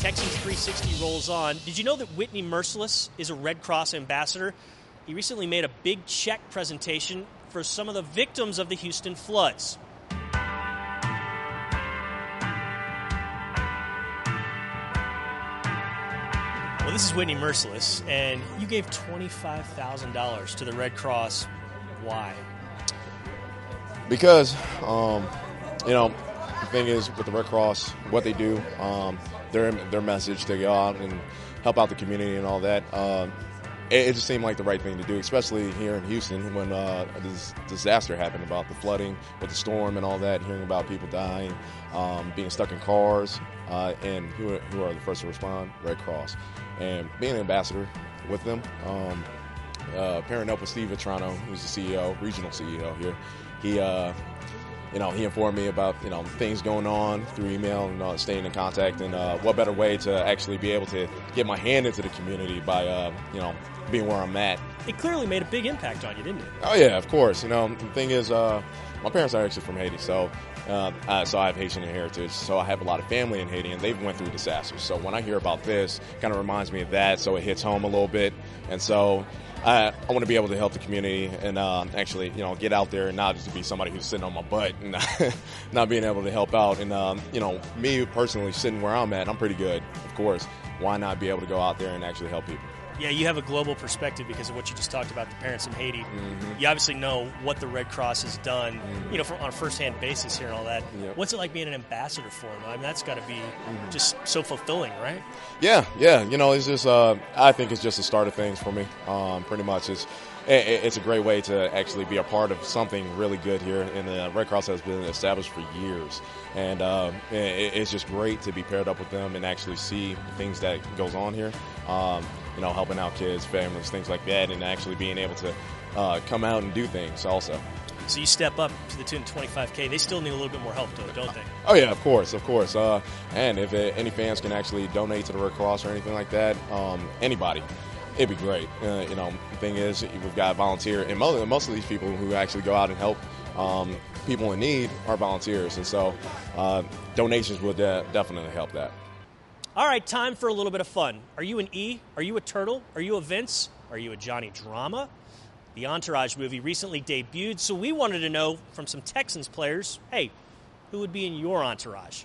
Texans 360 rolls on. Did you know that Whitney Merciless is a Red Cross ambassador? He recently made a big check presentation for some of the victims of the Houston floods. Well, this is Whitney Merciless, and you gave $25,000 to the Red Cross. Why? Because, the thing is with the Red Cross, what they do, their message to go out and help out the community and all that, it just seemed like the right thing to do, especially here in Houston when this disaster happened about the flooding with the storm and all that, hearing about people dying, being stuck in cars, and who are the first to respond? Red Cross. And being an ambassador with them, pairing up with Steve Vitrano, who's the CEO, regional CEO here, he informed me about, things going on through email and staying in contact, and what better way to actually be able to get my hand into the community by, being where I'm at. It clearly made a big impact on you, didn't it? Oh, yeah, of course. The thing is, my parents are actually from Haiti, so I have Haitian heritage, so I have a lot of family in Haiti, and they've went through disasters. So when I hear about this, it kind of reminds me of that, so it hits home a little bit. And so I want to be able to help the community and actually, get out there and not just be somebody who's sitting on my butt and not being able to help out. And, me personally sitting where I'm at, I'm pretty good, of course. Why not be able to go out there and actually help people? Yeah, you have a global perspective because of what you just talked about, the parents in Haiti. Mm-hmm. You obviously know what the Red Cross has done, Mm-hmm. On a first-hand basis here and all that. Yep. What's it like being an ambassador for them? I mean, that's got to be just so fulfilling, right? Yeah. It's just, I think it's just the start of things for me. Pretty much, it's a great way to actually be a part of something really good here. And the Red Cross has been established for years, and it's just great to be paired up with them and actually see things that goes on here. Helping out kids, families, things like that, and actually being able to come out and do things also. So you step up to the tune of $25K. They still need a little bit more help, though, don't they? Oh, yeah, of course. And if any fans can actually donate to the Red Cross or anything like that, anybody, it'd be great. The thing is, we've got volunteer, and most of these people who actually go out and help people in need are volunteers, and so donations will definitely help that. All right, time for a little bit of fun. Are you an E? Are you a Turtle? Are you a Vince? Are you a Johnny Drama? The Entourage movie recently debuted, so we wanted to know from some Texans players, hey, who would be in your entourage?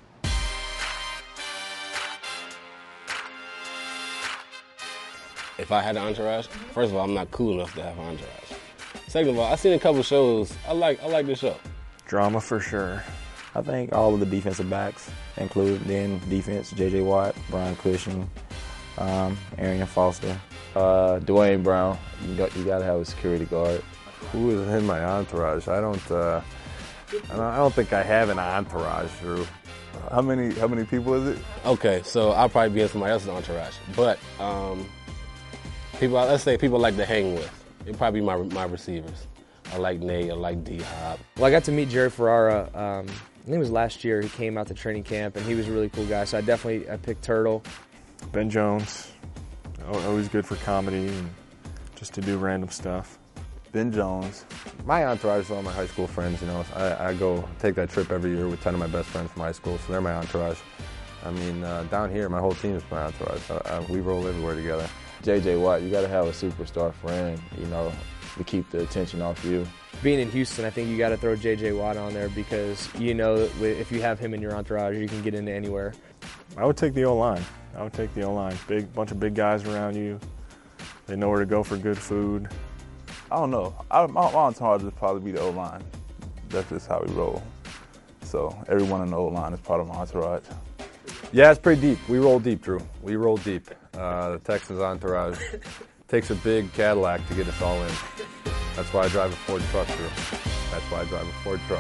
If I had an entourage, first of all, I'm not cool enough to have an entourage. Second of all, I've seen a couple shows. I like the show. Drama for sure. I think all of the defensive backs, including defense, J.J. Watt, Brian Cushing, Arian Foster. Dwayne Brown, you got to have a security guard. Who is in my entourage? I don't think I have an entourage, Drew. How many people is it? Okay, so I'll probably be in somebody else's entourage. But let's say people I like to hang with. It'd probably be my receivers. I like Nate, I like D-Hop. Well, I got to meet Jerry Ferrara, I think it was last year. He came out to training camp, and he was a really cool guy, so I picked Turtle. Ben Jones, always good for comedy and just to do random stuff. Ben Jones. My entourage is all my high school friends, I go take that trip every year with 10 of my best friends from high school, so they're my entourage. I mean, down here, my whole team is my entourage. We roll everywhere together. J.J. Watt, you got to have a superstar friend, to keep the attention off you. Being in Houston, I think you got to throw J.J. Watt on there because, if you have him in your entourage, you can get into anywhere. I would take the O-line. Bunch of big guys around you. They know where to go for good food. I don't know. My entourage would probably be the O-line. That's just how we roll. So everyone in the O-line is part of my entourage. Yeah, it's pretty deep. We roll deep, Drew. We roll deep. The Texans entourage takes a big Cadillac to get us all in. That's why I drive a Ford truck, Drew. That's why I drive a Ford truck.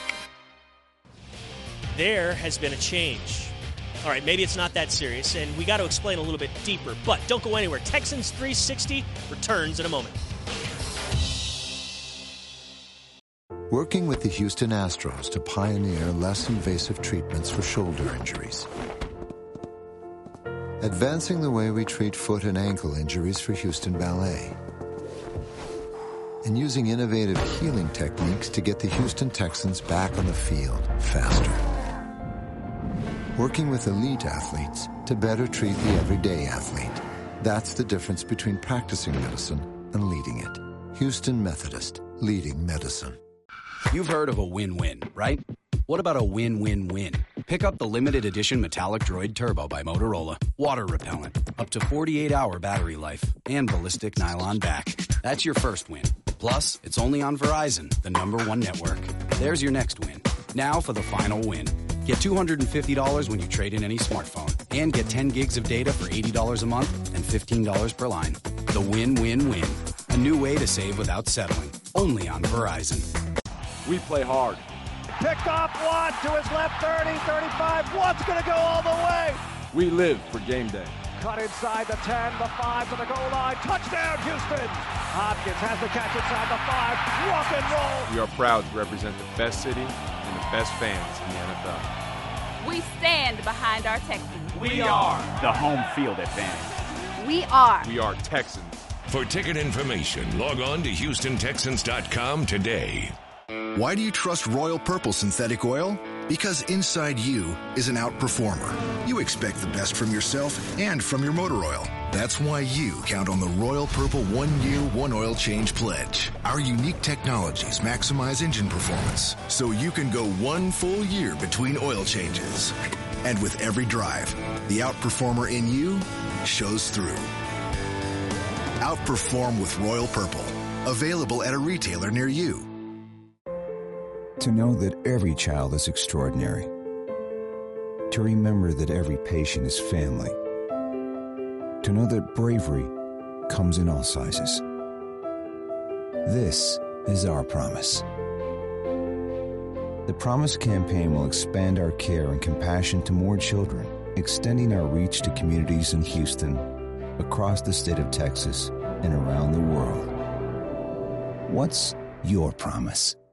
There has been a change. All right, maybe it's not that serious, and we got to explain a little bit deeper, but don't go anywhere. Texans 360 returns in a moment. Working with the Houston Astros to pioneer less invasive treatments for shoulder injuries. Advancing the way we treat foot and ankle injuries for Houston Ballet. And using innovative healing techniques to get the Houston Texans back on the field faster. working with elite athletes to better treat the everyday athlete. That's the difference between practicing medicine and leading it. Houston Methodist, leading medicine. You've heard of a win-win, right? What about a win-win-win? Pick up the limited edition Metallic Droid Turbo by Motorola. Water repellent, up to 48-hour battery life, and ballistic nylon back. That's your first win. Plus, it's only on Verizon, the #1 network. There's your next win. Now for the final win. Get $250 when you trade in any smartphone. And get 10 gigs of data for $80 a month and $15 per line. The win-win-win. A new way to save without settling. Only on Verizon. We play hard. Picked off Watt to his left, 30, 35. Watt's going to go all the way. We live for game day. Cut inside the 10, the 5 to the goal line. Touchdown, Houston. Hopkins has the catch inside the 5. Rock and roll. We are proud to represent the best city and the best fans in the NFL. We stand behind our Texans. We are the home field advantage. We are. We are Texans. For ticket information, log on to HoustonTexans.com today. Why do you trust Royal Purple Synthetic Oil? Because inside you is an outperformer. You expect the best from yourself and from your motor oil. That's why you count on the Royal Purple 1 Year 1 Oil Change Pledge. Our unique technologies maximize engine performance, so you can go 1 full year between oil changes. And with every drive, the outperformer in you shows through. Outperform with Royal Purple. Available at a retailer near you. To know that every child is extraordinary. To remember that every patient is family. To know that bravery comes in all sizes. This is our promise. The Promise campaign will expand our care and compassion to more children, extending our reach to communities in Houston, across the state of Texas, and around the world. What's your promise?